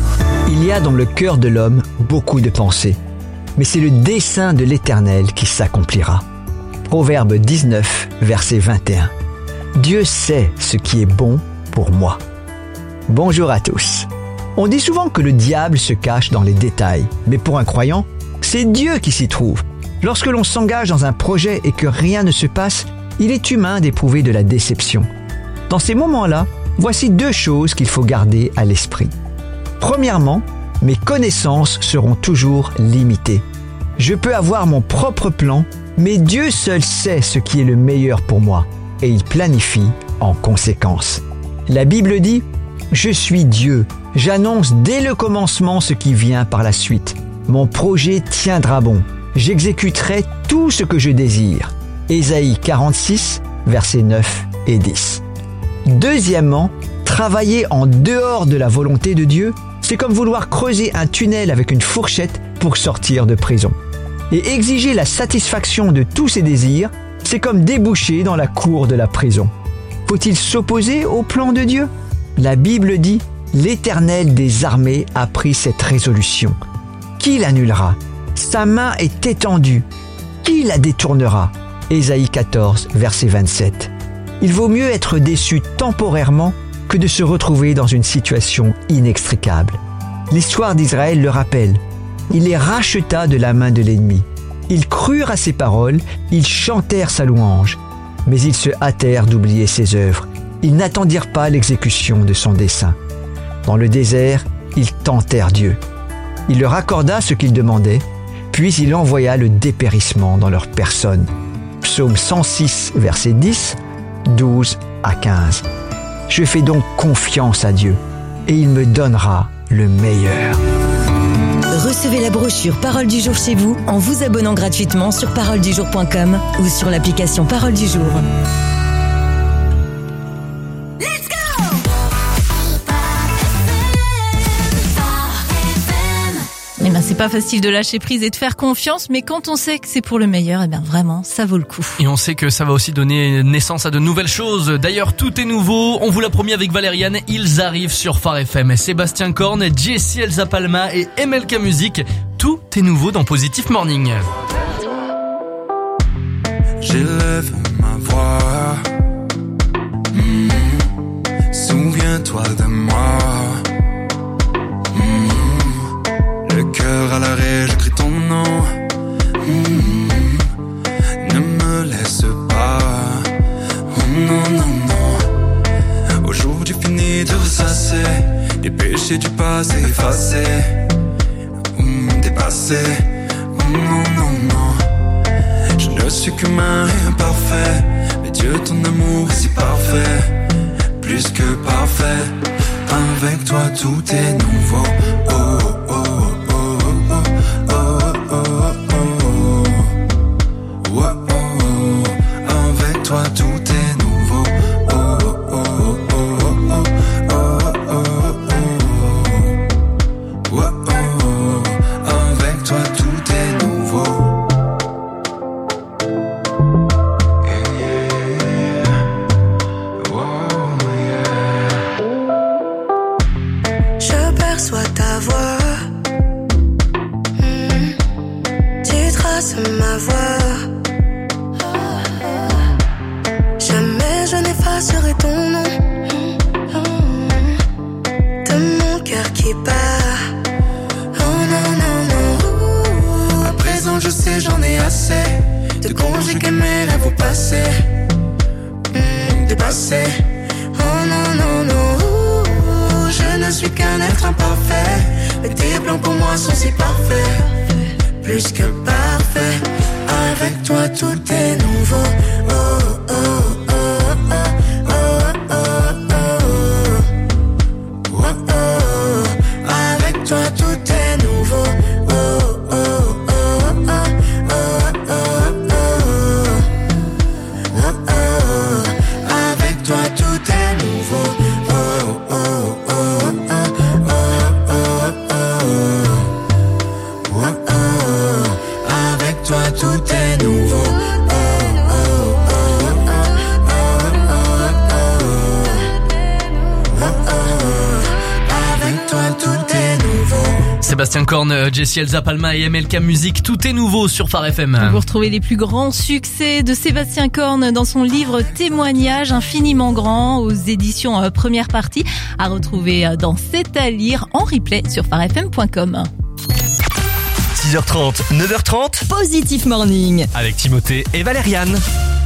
Il y a dans le cœur de l'homme beaucoup de pensées, mais c'est le dessein de l'Éternel qui s'accomplira. Proverbe dix-neuf, verset vingt et un. Dieu sait ce qui est bon pour moi. Bonjour à tous. On dit souvent que le diable se cache dans les détails, mais pour un croyant, c'est Dieu qui s'y trouve. Lorsque l'on s'engage dans un projet et que rien ne se passe, il est humain d'éprouver de la déception. Dans ces moments-là, voici deux choses qu'il faut garder à l'esprit. Premièrement, mes connaissances seront toujours limitées. Je peux avoir mon propre plan, mais Dieu seul sait ce qui est le meilleur pour moi, et il planifie en conséquence. La Bible dit « Je suis Dieu, j'annonce dès le commencement ce qui vient par la suite. Mon projet tiendra bon, j'exécuterai tout ce que je désire. » Ésaïe quarante-six, versets neuf et dix. Deuxièmement, travailler en dehors de la volonté de Dieu, c'est comme vouloir creuser un tunnel avec une fourchette pour sortir de prison. Et exiger la satisfaction de tous ses désirs, c'est comme déboucher dans la cour de la prison. Faut-il s'opposer au plan de Dieu? La Bible dit « L'Éternel des armées a pris cette résolution. Qui l'annulera? Sa main est étendue. Qui la détournera ?» Ésaïe quatorze, verset vingt-sept. Il vaut mieux être déçu temporairement que de se retrouver dans une situation inextricable. L'histoire d'Israël le rappelle. Il les racheta de la main de l'ennemi. Ils crurent à ses paroles, ils chantèrent sa louange. Mais ils se hâtèrent d'oublier ses œuvres. Ils n'attendirent pas l'exécution de son dessein. Dans le désert, ils tentèrent Dieu. Il leur accorda ce qu'ils demandaient, puis il envoya le dépérissement dans leur personne. Psaume cent six, verset dix, douze à quinze. Je fais donc confiance à Dieu, et il me donnera le meilleur. Recevez la brochure Parole du jour chez vous en vous abonnant gratuitement sur parole du jour point com ou sur l'application Parole du jour. Eh ben, c'est pas facile de lâcher prise et de faire confiance, mais quand on sait que c'est pour le meilleur, eh bien, vraiment, ça vaut le coup. Et on sait que ça va aussi donner naissance à de nouvelles choses. D'ailleurs, tout est nouveau. On vous l'a promis avec Valériane. Ils arrivent sur Phare F M. Sébastien Korn, Jessie Elsa Palma et M L K Music. Tout est nouveau dans Positive Morning. J'élève ma voix. Mmh. Souviens-toi de moi. Mmh. Le cœur à l'arrêt, je crie ton nom. Mmh. Ne me laisse pas. Oh non, non, non. Aujourd'hui fini de ressasser les péchés du passé effacés. Mmh, dépassés. Oh non, non, non. Je ne suis qu'humain et imparfait, mais Dieu, ton amour est si parfait, plus que parfait. Avec toi tout est nouveau. Oh, oh, oh, oh, oh, oh, oh, oh, oh. ma voix. Jamais je n'effacerai ton nom de mon cœur qui bat. Oh non, non, non. À présent je sais, j'en ai assez de conjuguer mes rêves au passé, mmh, dépassé. Oh non, non, non. Je ne suis qu'un être imparfait, mais tes plans pour moi sont si parfaits, plus que parfait. Avec toi tout est nouveau. Oh, oh, oh, oh, oh, oh, oh, oh, oh. Avec toi tout est nouveau. Oh, oh, oh, oh, oh, oh, oh, oh, oh. Avec toi tout est nouveau. Oh, oh, oh, oh, oh, oh, oh, oh. Avec toi tout est nouveau. Sébastien Korn, Jessie Elsa Palma et M L K Music, tout est nouveau sur Phare F M. Vous retrouvez les plus grands succès de Sébastien Korn dans son livre Témoignage infiniment grand aux éditions euh, Première Partie, à retrouver euh, dans C'est à lire en replay sur phare f m point com. six heures trente, neuf heures trente. Positif Morning. Avec Timothée et Valériane.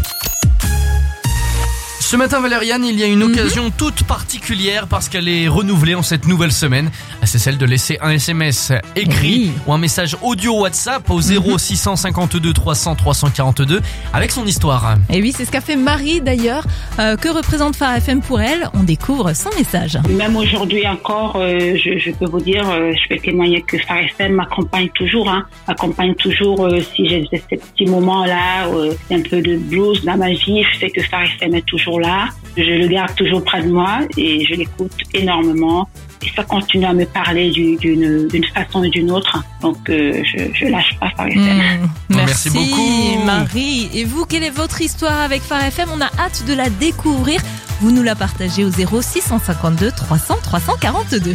Ce matin, Valériane, il y a une occasion toute particulière parce qu'elle est renouvelée en cette nouvelle semaine. C'est celle de laisser un S M S écrit oui. ou un message audio WhatsApp au zéro six cent cinquante-deux trois cents trois cent quarante-deux avec son histoire. Et oui, c'est ce qu'a fait Marie d'ailleurs. Euh, que représente Phare F M pour elle? On découvre son message. Même aujourd'hui encore, euh, je, je peux vous dire, euh, je peux témoigner que Phare F M m'accompagne toujours, hein, m'accompagne toujours euh, si j'ai ces petits moments-là, euh, un peu de blues dans ma vie, je sais que Phare F M est toujours là. Je le garde toujours près de moi et je l'écoute énormément. Et ça continue à me parler du, d'une, d'une façon ou d'une autre. Donc, euh, je, je lâche pas Phare F M. Mmh, merci, merci beaucoup, Marie. Et vous, quelle est votre histoire avec Phare F M? On a hâte de la découvrir. Vous nous la partagez au zéro six cent cinquante-deux trois cents trois cent quarante-deux.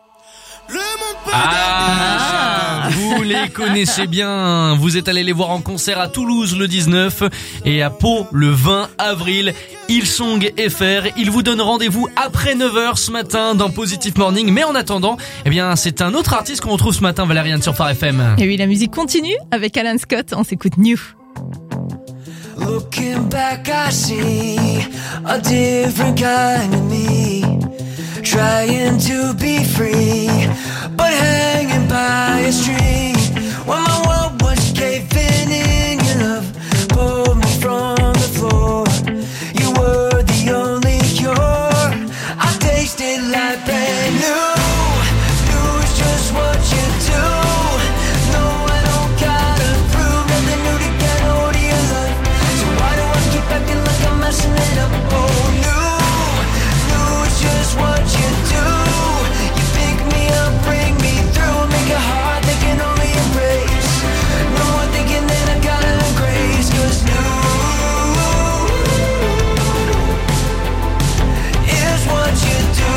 Ah, vous les connaissez bien. Vous êtes allés les voir en concert à Toulouse le dix-neuf et à Pau le vingt avril. Hillsong F R. Ils vous donnent rendez-vous après neuf heures ce matin dans Positive Morning. Mais en attendant, eh bien, c'est un autre artiste qu'on retrouve ce matin, Valériane, sur Phare F M. Et oui, la musique continue avec Alan Scott. On s'écoute New. Looking back, I see a different kind of me. Trying to be free, but hanging by a string. When my world was caving in, your love pulled me from the floor. You were the only cure. I tasted like brand new. New is just what you do. No, I don't gotta prove nothing new to get hold of your love. So why do I keep acting like I'm messing it up? Oh, new. Just what you do. You pick me up, bring me through, make a heart that can only embrace. No more thinking that I gotta have grace, 'cause new is what you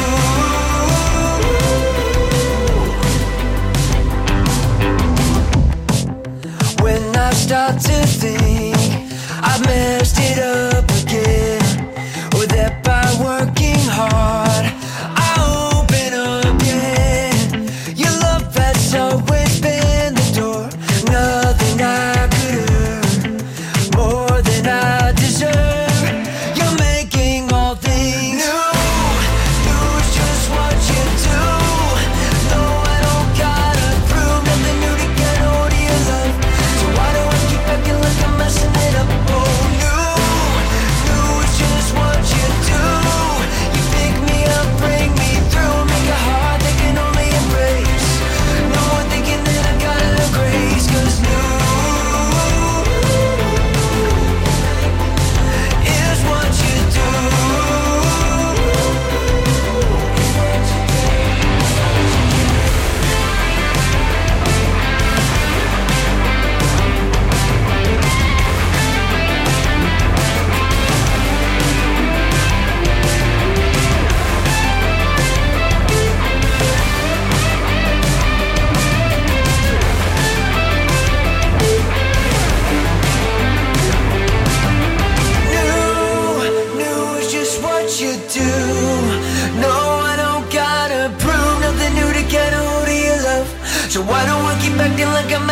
do. When I start to think I've messed it up again, or that by working hard I open again. Your love has always been the door. Nothing I could earn, more than I deserve. You're making all things new. New is just what you do. No, I don't gotta prove nothing new to get hold of your love. So why do I keep acting like I'm messing it up? Oh, new.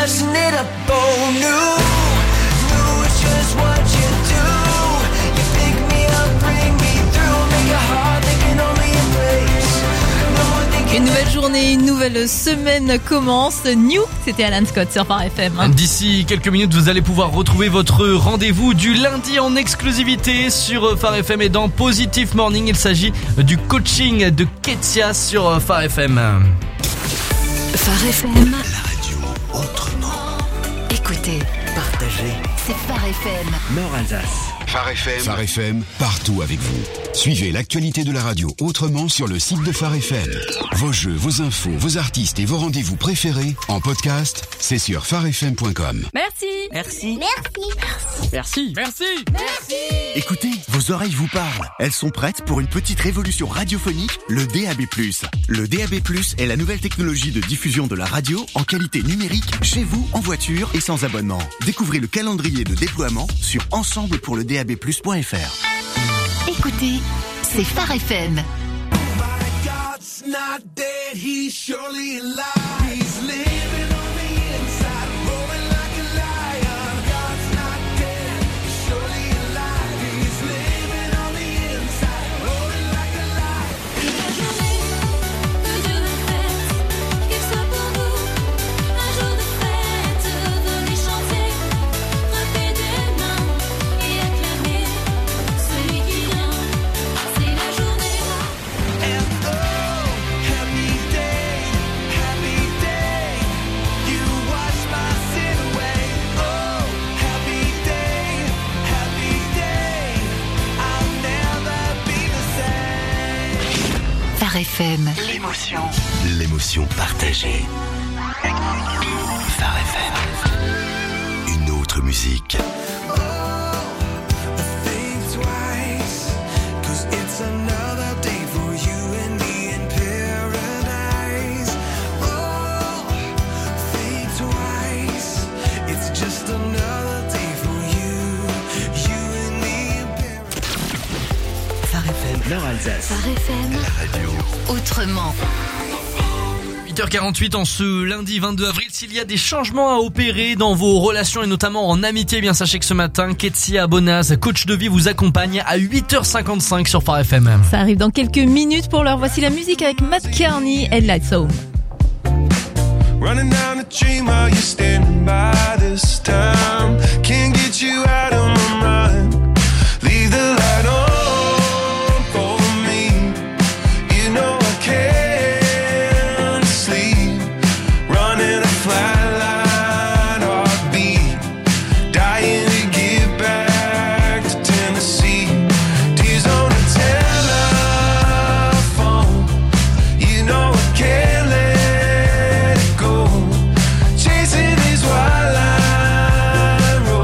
smashing it up, oh new. New is just what you do. You pick me up, bring me through, make a heart they can only embrace. No more thinking. Une nouvelle journée, une nouvelle semaine commence. New, c'était Alan Scott sur Phare F M. D'ici quelques minutes, vous allez pouvoir retrouver votre rendez-vous du lundi en exclusivité sur Phare F M et dans Positive Morning. Il s'agit du coaching de Ketsia sur Phare F M. Phare F M. La radio autrement. Écoutez, Partagez. c'est Phare F M. Nord Alsace. Phare F M. Phare F M, partout avec vous. Suivez l'actualité de la radio autrement sur le site de Phare F M. Vos jeux, vos infos, vos artistes et vos rendez-vous préférés en podcast, c'est sur phare f m point com. Merci. Merci. Merci. Merci. Merci. Merci. Écoutez, vos oreilles vous parlent. Elles sont prêtes pour une petite révolution radiophonique, le D A B plus. Le D A B plus est la nouvelle technologie de diffusion de la radio en qualité numérique, chez vous, en voiture et sans abonnement. Découvrez le calendrier de déploiement sur ensemble pour le D A B plus point f r. Écoutez, c'est Phare F M. God's not dead, he's surely alive. He's living on the inside, roaring like a lion. God's not dead, he's surely alive. He's living on the inside, roaring like a lion. La journée que Dieu a faite, qu'il soit pour nous un jour de fête. Venez chanter, frapper des mains et acclamer celui qui vient. C'est la journée. And oh, happy day, happy day. You wash my sin away. Oh, happy day, happy day. I'll never be the same. Phare F M. L'émotion. L'émotion partagée. Phare F M. Une autre musique. Think twice, 'cause it's another day for you and me in paradise. Oh, think twice, it's just another day for you, you and me in paradise. Phare F M. Nord Alsace. Phare F M. La radio. Autrement. huit heures quarante-huit en ce lundi vingt-deux avril. S'il y a des changements à opérer dans vos relations et notamment en amitié, eh bien sachez que ce matin, Ketsia Bonaz, coach de vie, vous accompagne à huit heures cinquante-cinq sur Phare F M. Ça arrive dans quelques minutes pour l'heure. Voici la musique avec Matt Kearney et Lights Home. Running down the dream while you're standing by this time. Can't get you out of my mind. Leave the light on for me. You know I can't sleep. Running a flatline heartbeat. Dying to get back to Tennessee. Tears on the telephone. You know I can't let it go. Chasing these wild line roads.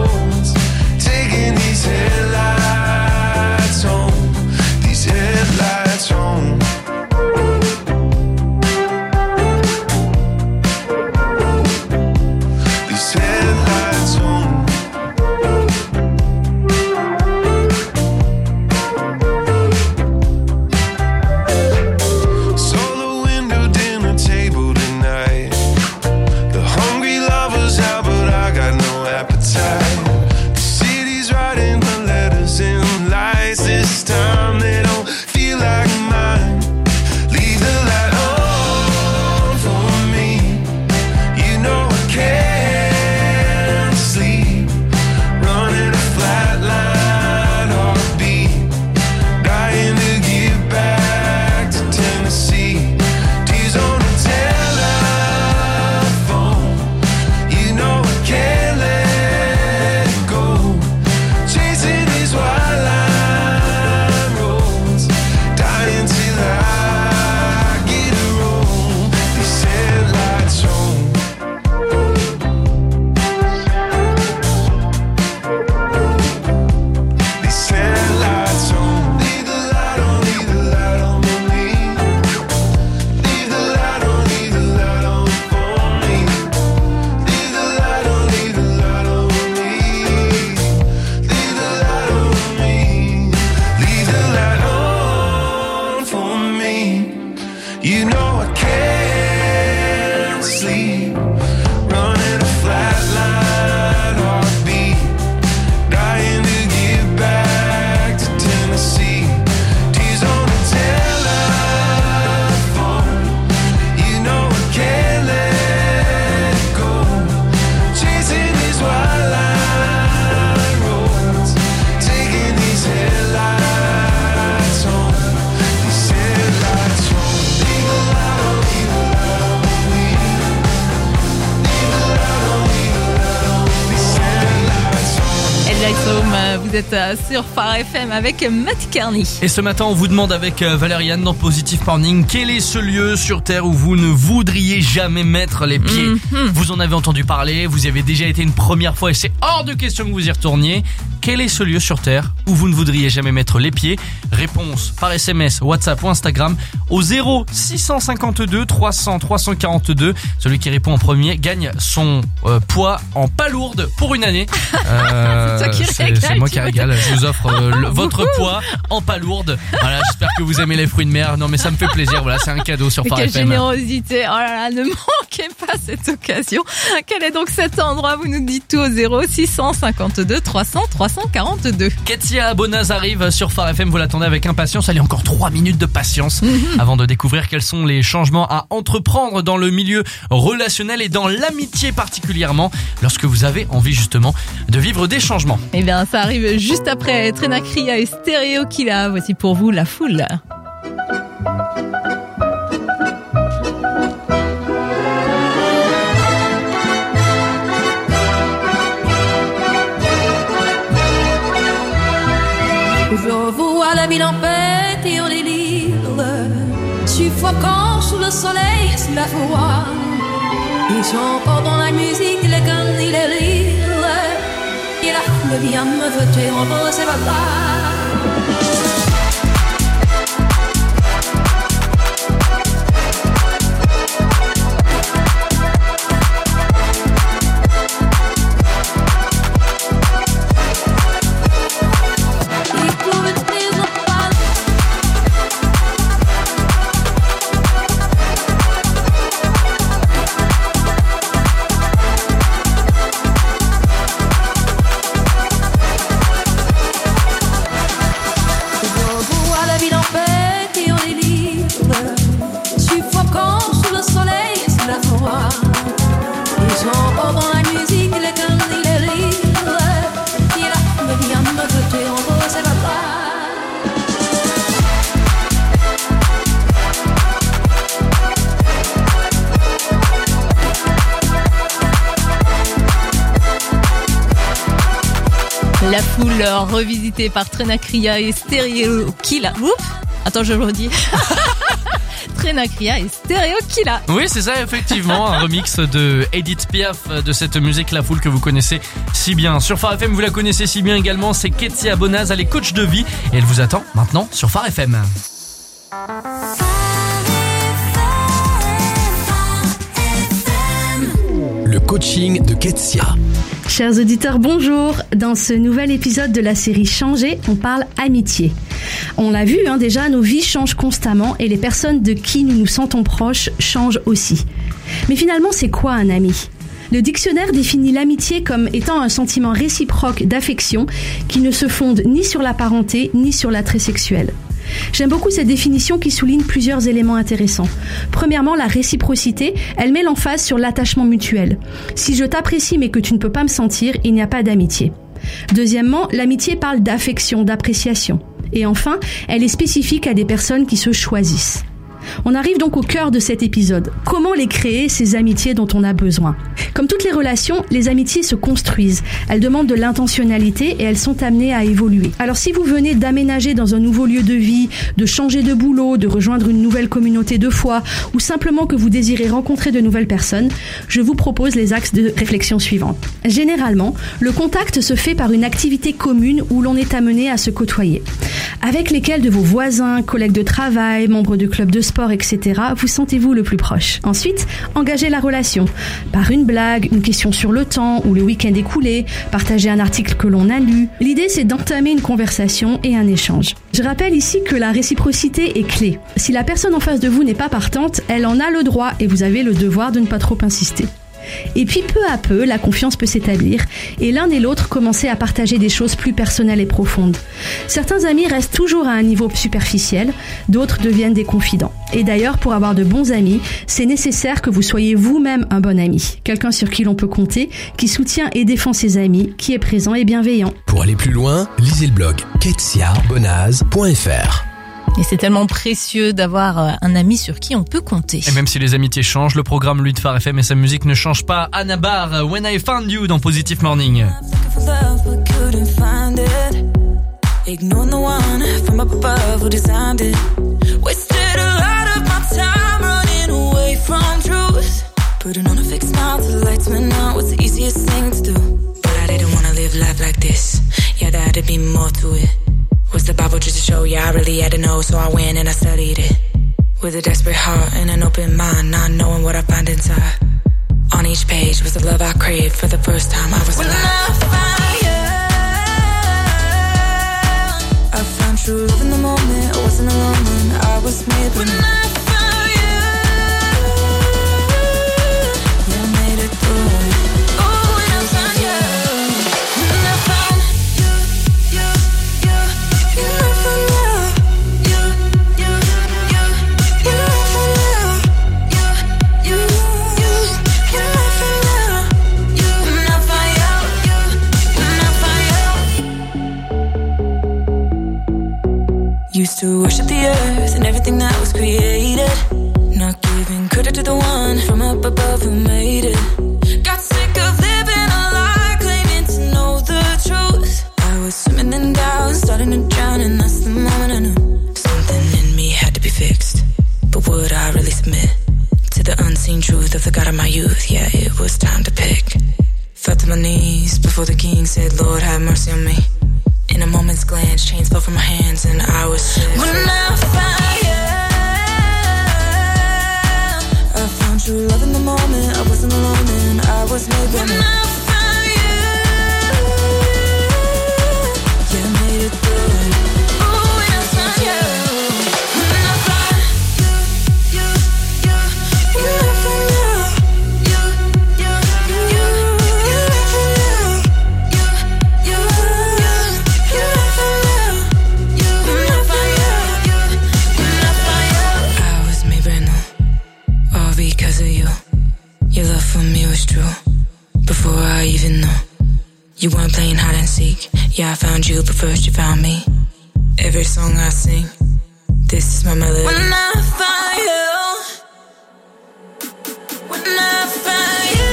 Nice Home. Vous êtes sur Phare F M avec Matt Kearney. Et ce matin, on vous demande avec Valériane dans Positive Morning, quel est ce lieu sur Terre où vous ne voudriez jamais mettre les pieds? Mm-hmm. Vous en avez entendu parler, vous y avez déjà été une première fois et c'est hors de question que vous y retourniez. Quel est ce lieu sur Terre où vous ne voudriez jamais mettre les pieds? Réponse par S M S, WhatsApp ou Instagram au zéro six cent cinquante-deux trois cents trois cent quarante-deux. Celui qui répond en premier gagne son euh, poids en palourde pour une année. Euh, c'est toi qui c'est, régale, c'est moi tu qui vois. régale. Je vous offre euh, le, votre poids en palourde. Voilà, j'espère que vous aimez les fruits de mer. Non mais ça me fait plaisir. Voilà, c'est un cadeau sur Et Phare quelle F M. générosité. Oh là là, ne manquez pas cette occasion. Quel est donc cet endroit? Vous nous dites tout au zéro six cent cinquante-deux trois cents trois cent quarante-deux. Ketia Bonaz arrive sur Phare F M, vous l'attendez avec impatience. Allez, encore trois minutes de patience mmh. avant de découvrir quels sont les changements à entreprendre dans le milieu relationnel et dans l'amitié particulièrement lorsque vous avez envie justement de vivre des changements. Eh bien, ça arrive juste après Trena Cria et Stereo Killa. Voici pour vous La Foule. Je vois la ville en fête et en délire, suffocant sous le soleil, sous la foi. Ils sont pendant la musique, les guns et les rires. Et la foule vient me voter en beau, c'est pas La Foule revisitée par Trena Cria et Stereo Killa. Oups, attends, je le redis. Trena Cria et Stereo Killa. Oui, c'est ça, effectivement, un remix de Edith Piaf de cette musique La Foule que vous connaissez si bien. Sur Phare F M, vous la connaissez si bien également, c'est Ketia Bonaz, elle est coach de vie et elle vous attend maintenant sur Phare F M. Le coaching de Ketia. Chers auditeurs, bonjour. Dans ce nouvel épisode de la série Changer, on parle amitié. On l'a vu, hein, déjà, nos vies changent constamment et les personnes de qui nous nous sentons proches changent aussi. Mais finalement, c'est quoi un ami ? Le dictionnaire définit l'amitié comme étant un sentiment réciproque d'affection qui ne se fonde ni sur la parenté ni sur l'attrait sexuel. J'aime beaucoup cette définition qui souligne plusieurs éléments intéressants. Premièrement, la réciprocité, elle met l'emphase sur l'attachement mutuel. Si je t'apprécie mais que tu ne peux pas me sentir, il n'y a pas d'amitié. Deuxièmement, l'amitié parle d'affection, d'appréciation. Et enfin, elle est spécifique à des personnes qui se choisissent. On arrive donc au cœur de cet épisode. Comment les créer, ces amitiés dont on a besoin ? Comme toutes les relations, les amitiés se construisent. Elles demandent de l'intentionnalité et elles sont amenées à évoluer. Alors si vous venez d'aménager dans un nouveau lieu de vie, de changer de boulot, de rejoindre une nouvelle communauté de foi ou simplement que vous désirez rencontrer de nouvelles personnes, je vous propose les axes de réflexion suivants. Généralement, le contact se fait par une activité commune où l'on est amené à se côtoyer. Avec lesquels de vos voisins, collègues de travail, membres de clubs de sport, et cetera, vous sentez-vous le plus proche. Ensuite, engagez la relation. Par une blague, une question sur le temps ou le week-end écoulé, partager un article que l'on a lu. L'idée, c'est d'entamer une conversation et un échange. Je rappelle ici que la réciprocité est clé. Si la personne en face de vous n'est pas partante, elle en a le droit et vous avez le devoir de ne pas trop insister. Et puis peu à peu, la confiance peut s'établir et l'un et l'autre commencer à partager des choses plus personnelles et profondes. Certains amis restent toujours à un niveau superficiel, d'autres deviennent des confidents. Et d'ailleurs, pour avoir de bons amis, c'est nécessaire que vous soyez vous-même un bon ami, quelqu'un sur qui l'on peut compter, qui soutient et défend ses amis, qui est présent et bienveillant. Pour aller plus loin, lisez le blog ketia bonaz point f r. Et c'est tellement précieux d'avoir un ami sur qui on peut compter. Et même si les amitiés changent, le programme lui de Phare F M et sa musique ne change pas. Anna Barr, When I Found You dans Positive Morning. love but couldn't find ignoring the one from up above who designed it. Wasted a lot of my time running away from truth. Putting on a fake smile till the lights went out was the easiest thing to do. But I didn't wanna live life like this. Yeah, there had to be more to it. Was the Bible just a show? Yeah, I really had to know, so I went and I studied it. With a desperate heart and an open mind, not knowing what I find inside. On each page was the love I craved for the first time I was alive. When I found you, I found true love in the moment. I wasn't alone and I was made. When I found you, yeah, I made it through. Oh, when I found you, when I found you, you, you, you, I found you. Used to worship the earth and everything that was created, not giving credit to the one from up above who made it. Got sick of living a lie, claiming to know the truth. I was swimming in doubt, starting to drown, and that's the moment I knew something in me had to be fixed. But would I really submit to the unseen truth of the God of my youth? Yeah, it was time to pick. Fell to my knees before the king said, Lord, have mercy on me. In a moment's glance, chains fell from my hands and I was sick. When I found you, I found true love in the moment. I wasn't alone and I was made when I found you, yeah, I made it through. Ooh, when I found you, when I found you, you, you, when I found you, you, you, you, you, you, you, you, because of you. Your love for me was true. Before I even knew you weren't playing hide and seek. Yeah, I found you, but first you found me. Every song I sing, this is my melody. When I found you, when I found you.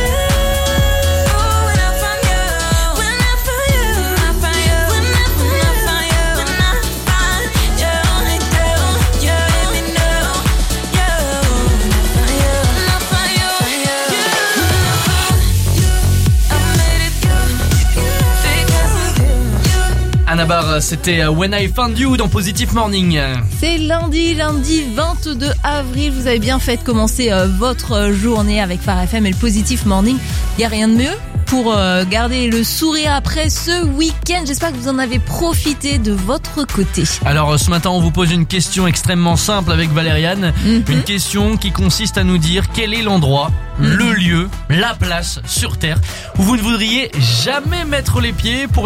Anabar, c'était When I Found You dans Positive Morning. C'est lundi, lundi vingt-deux avril. Vous avez bien fait de commencer votre journée avec Phare F M et le Positive Morning. Il n'y a rien de mieux pour garder le sourire après ce week-end. J'espère que vous en avez profité de votre côté. Alors ce matin, on vous pose une question extrêmement simple avec Valériane. Mm-hmm. Une question qui consiste à nous dire quel est l'endroit, mm-hmm. le lieu, la place sur Terre où vous ne voudriez jamais mettre les pieds pour